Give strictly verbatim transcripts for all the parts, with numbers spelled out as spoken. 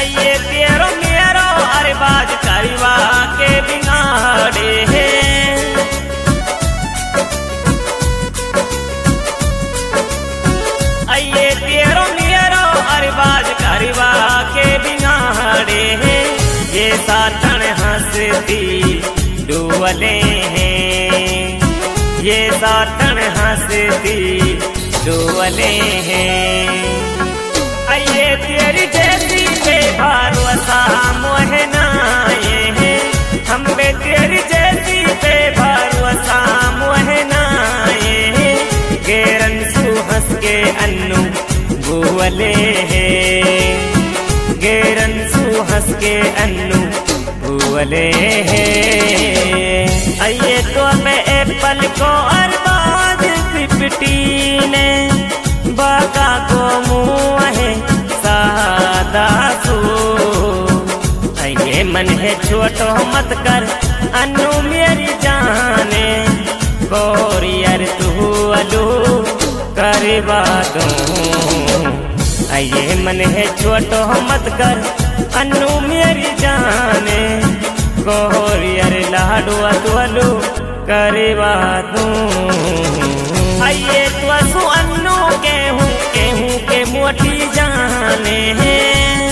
आइए तेरो मेरो अरबाज करवा के बिगाड़े है। आइए तेरो मेरो अरबाज करवा के बिगाड़े है। ये साथन हंसती डुअले हैं, ये साथन हंसती डुअले हैं। आइए तेरी जैसी बेभरोसा मोहनाए हैं, हम बे तेरी जैसी बेभरोसा मोहनाए हैं। गेरन सु हंस के अन्नू भूवले हैं, गेरन सु हंस के अन्नू भूवले हैं। आइए तो मैं एप्पल को अरबाज फिफ्टीन बाका को मुँह है सादा सू। आइए मन है छोटो मत कर अनु मेरी जाने, कोरियर तू अलू करवा दूं। आइए मन है छोटो मत कर अनु मेरी जाने, कोरियर लाडू अलू करवा दूं। आइए तो सु अन्नू गेहूं गेहूं के मोटी जाने हैं।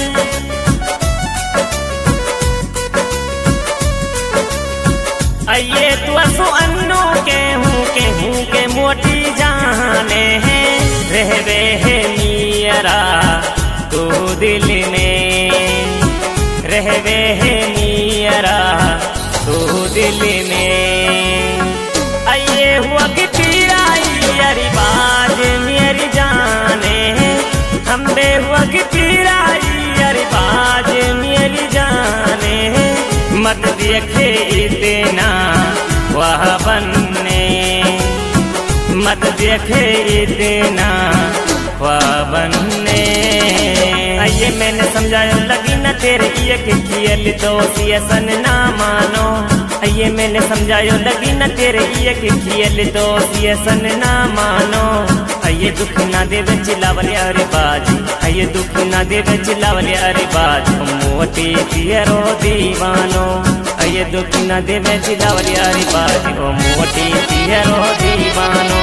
आइए तो सु अन्नू गेहूं गेहूं के मोटी जाने हैं। रहवे है मियरा तू दिल में, रहवे है मियरा तू दिल में। आइए हुआ कि पीराई अरबाज मेरी जाने, हम बे हुआ कि पीराई अरबाज मेरी जाने। मत देखे इतना वह बनने, मत देखे इतना वह बनने। आइए मैंने समझाया लगी न तेरे ये खियल दोषी सन ना मानो। आइए मैंने समझायो लगी न तेरे ये खियल दोषी सन ना मानो। आइए दुख ना देवे चिल्लावले अरे बाजी, आइए दुख ना देवे चिल्लावले अरे बाजी। मोटी पियरो दीवानो, आइए दुख ना देवे चिल्लावले अरे बाजी। ओ मोटी पियरो दीवानो।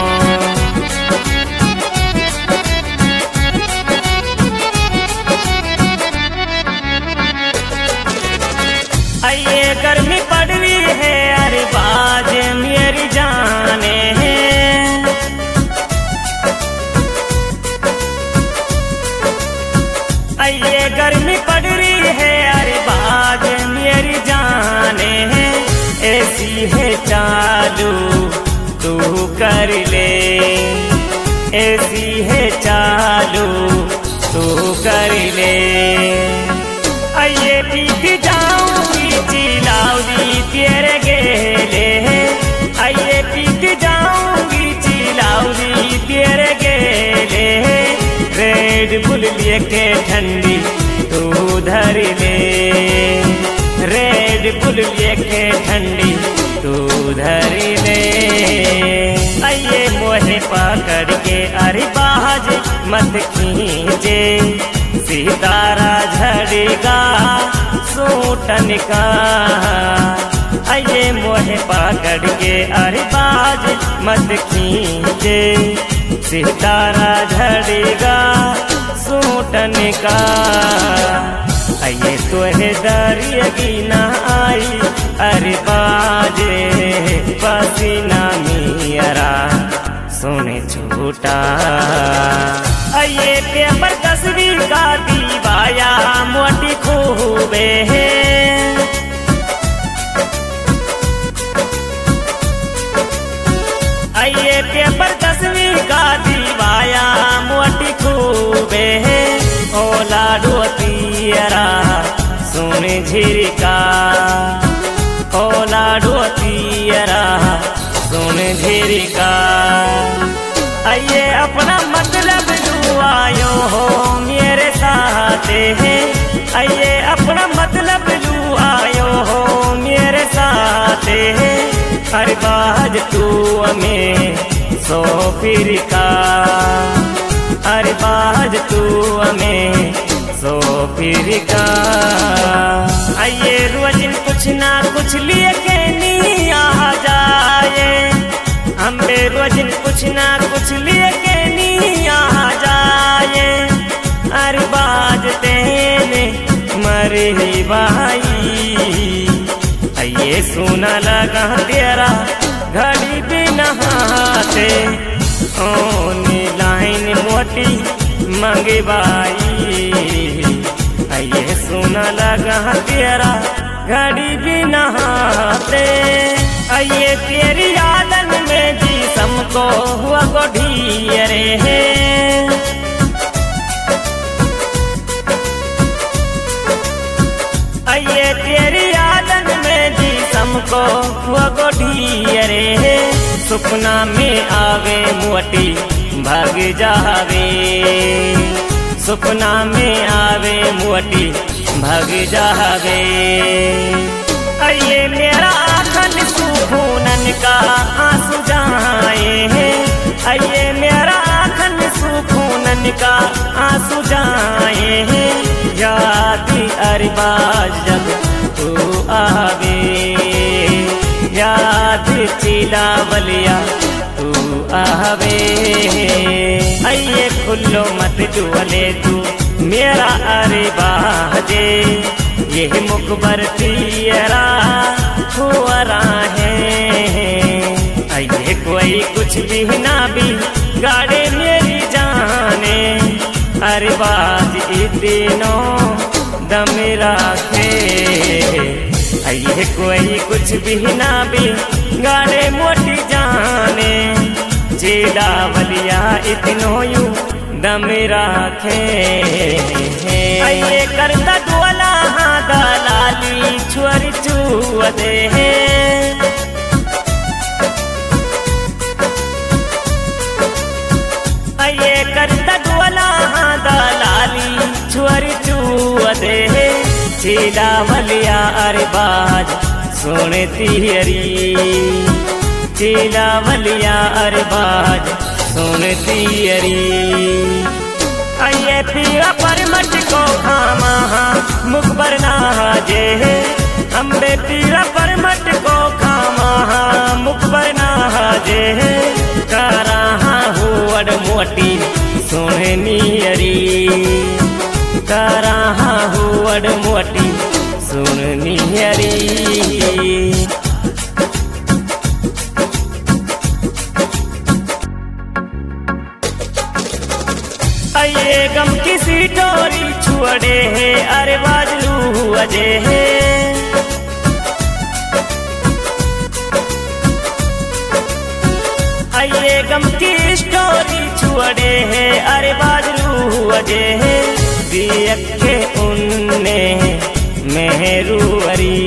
आइए गर्मी पड़ रही है अरबाज मेरी जाने हैं। आइए गर्मी पड़ रही है अरबाज मेरी जाने हैं। ऐसी है चालू तू कर ले, ऐसी है चालू तू कर ले। आइए पीट जाऊंगी चिलाउदी तेरे गेले, आइए पीट जाऊंगी चिलाउदी तेरे गेले। रेड बुल लेके ठंडी तू धर ले, रेड बुल लेके ठंडी तू धर ले। आइए मोहे पकड़ के अरबाज मत खींचे, सितारा झड़ेगा सूटन का। आइए मोहे पकड़ के अरबाज मत खींचे, सितारा झड़ेगा सूटन का। आइए तोहे दरियगी ना आई अरबाज पसीना मियरा सोने छूटा। आइए पेपर तस्वीर का दीवाया मोटी खूबे है। आइए पेपर तस्वीर का दीवाया मोटी खूबे है। ओ लाडू तियरा सुन झिरका, ओ लाडू तियरा सुन झिरका। आइए अपना मतलब लुआयो हो मेरे साथ है, आइए अपना मतलब लुआयो हो मेरे साथ है। अरबाज तू में सो फिर का, अरबाज तू में सो फिर का आइए रोजिन कुछ ना कुछ लिए के नी आ जाए हमें रोजिन कुछ ना कुछ लिए के नी आ जाए अरे बाजते ने मरे भाई आइए सोना लगा तेरा घड़ी भी नहाते ओनी लाइन मोटी मंगे बाई आइए सोना लगा तेरा घड़ी भी नहाते आइए तेरी यादन में जी समको हुआ गोढ़ी रे आइए तेरी यादन में जी समको हुआ गोढ़ी रे सुपना में आवे मोटी भाग जावे सुपना में आवे मोटी भाग जावे आइए मेरा आखन सुखूनन का आंसू जाए आइए मेरा आखन सुखूनन का आंसू जाए याद अरबाज जब तू आवे याद चिलावलिया तू आवे आइए खुल्लो मत जुले तू मेरा अरे बाजे ये मुकबर तेरा हुआ है आइए कोई कुछ भी ना भी गाड़े मेरी जाने अरे बाज इतनो दम राखे आइए कोई कुछ भी ना भी गाड़े मोटी जाने चिलावलिया इतनो यू दम राखे आइए करता डोला हाँ दलाली छुअर छुआ दे आइए करता डोला हाँ दलाली छुअर छुआ दे चिलावलिया अरबाज सुनती हरी चिलावलिया अरबाज सुनती हरी आइए पीरा पर मट को खामा मुकबर नाजे अम्बे पीरा पर मट को खामा मुकबर नाजे कारा हुअड़ मोटी सुननी हरी कारा हुअड़ मोटी सुननी हरी आइए गम की सी डोरी छुअड़े है अरे बाजलू अजे है आइए गम की स्टोरी छुअड़े है अरे बाजलू अजे है दियक के उन्ने मेहरुवरी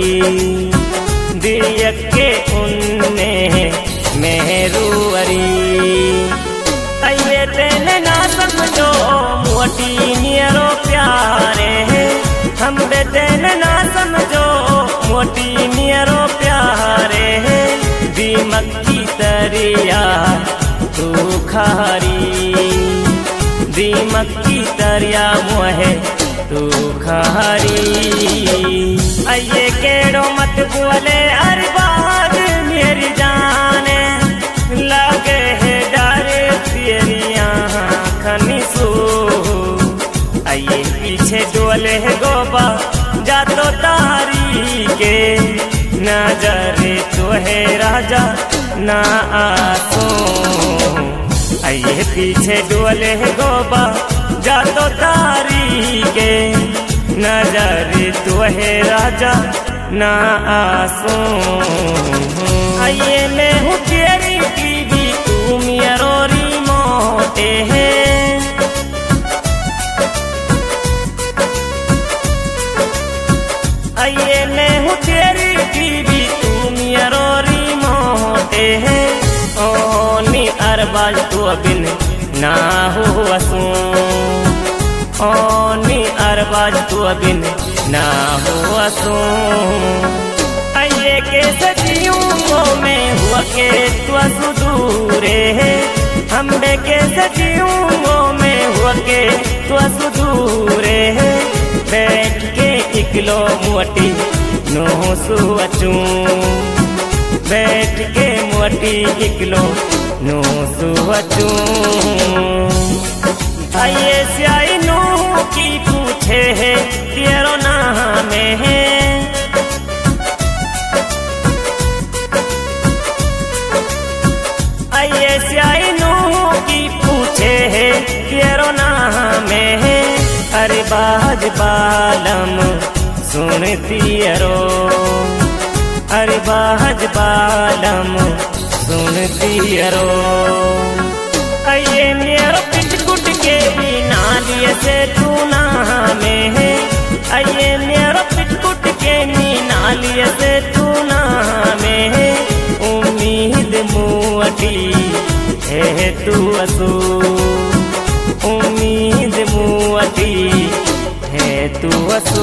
दियक के उन्ने मेहरुवरी आइए तेने ना समझो मोटी नियरो प्यारे हम तेने ना समझो मोटी नियरो प्यारे दीमक की तरिया तू खारी दीमक की तरिया मोहे तू खारी आइए केड़ो मत बोले अरबाज मेरी जाने लगे है डरे तेरी आँखनी सो आइए पीछे डोले है गोबा जातो तारी के नजरे तो है राजा ना आसो आइए पीछे डोले है गोबा जातो तारी के नजरे तो है राजा ना आसो आइए मैं हूँ तेरी टीवी तू मेरा रिमोट है आइए मैं हूँ तेरी टीवी तू मेरा रिमोट है ओ नी अरबाज तो बिन ना हो असू ओ नी अरबाज तो बिन ना हो असू आइए के सचियों में हुआ के तू दूरे अम्बे के सजियों में हुआ के तो सुदूरे बैठ के इकलो मोटी नो सुअचू बैठ के मोटी इकलो नो सुअचू आइए स्याई नो की पूछे है तेरो नाम है आइए स्याई नो की पूछे है तेरो नाम है अरे बाज बालम सुनती रो अरे बाज बालम सुनती रो आइए मेरो पिटकुट के बिना लिए से तू ना में है आइए मेरो पिटकुट के बिना लिए से तू ना में है उम्मीद मुअटी है तू असू उम्मीद मुअटी है तू असू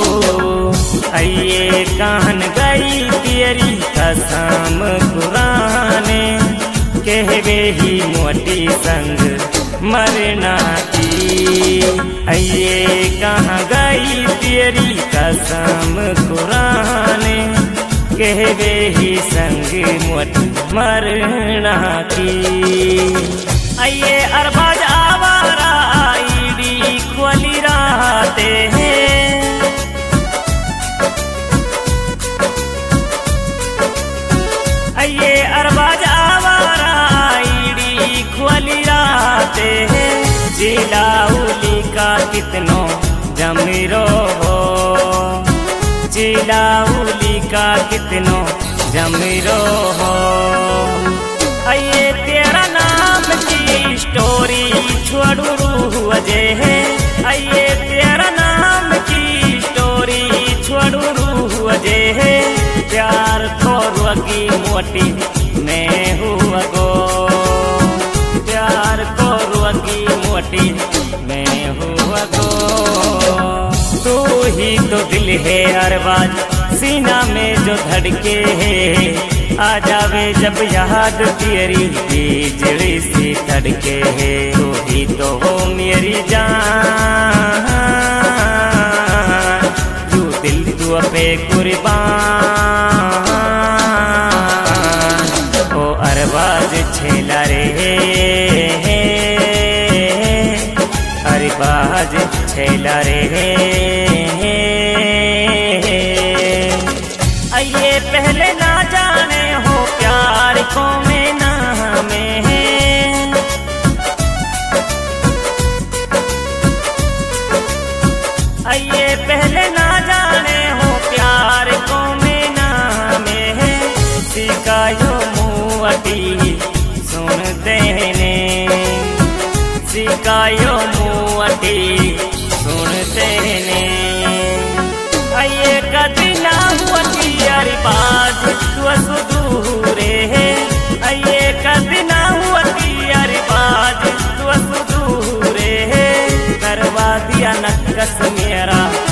आइए कहन गई तेरी कसम कुराने कहवे ही मोटी संग मरना की आइए कहाँ गई तेरी कसम कुराने कहवे ही संग मोटी मरना की आइए अरबाज आवारा आईडी खोली रहते हैं आइए अरबाज आवारा आईडी खोली रहते हैं चिलाउली का कितनो जमीरो हो चिलाउली का कितनो जमीरो हो आइए तेरा नाम की स्टोरी छोड़ू रूह अजय है आइए तेरा नाम की स्टोरी छोड़ू रूह अजय है प्यार खोरुआ की मोटी मैं हुआ गो प्यार खोरुआ की मोटी मैं हुआ गो तू ही तो दिल है अरबाज सीना में जो धड़के है आ जावे जब याद तेरी बिजली सी तड़के है तू ही तो हो मेरी जान तू दिल तू पे कुर्बान ओ अरबाज छेला रे अरबाज छेला रे आइए पहले ना जाने हो प्यार को में नाम है आइए पहले ना जाने हो प्यार को में नाम है सिकायो मुअटी सुन देने सिकायो मुअटी सुन देने आइए कदी ना हुअती अरबाज तू सुदूरे है आइए कदी ना हुअती अरबाज तू सुदूरे है करवा दिया नक्कस मेरा